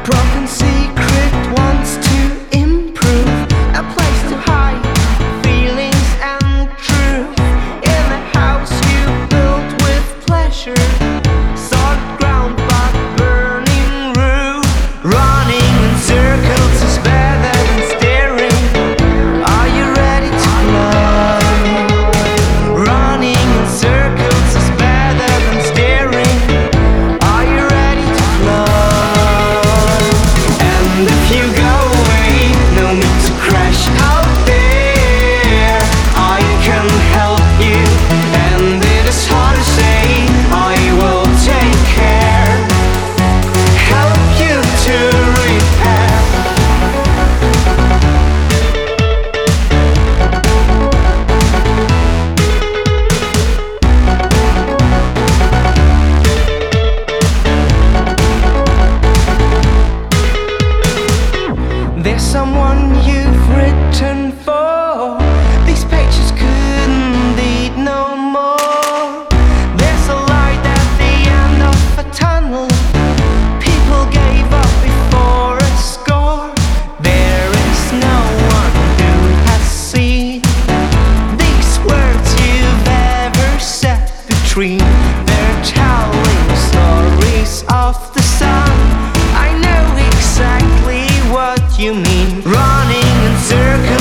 Broken secret wants to improve, a place to hide feelings and truth. In a house you built with pleasure, solid ground but burning roof. Running in circles is better than staring. Are you ready to fly? Running in circles is better than staring. Are you ready to fly? And if you go away, no need to crash out there. I can help you, and it is hard to say. I will take care, help you to repair. There's someone you've written for. These pages couldn't read no more. There's a light at the end of a tunnel. People gave up before a score. There is no one who has seen these words you've ever said between. They're telling stories of the sun. I know exactly what you mean. Running in circles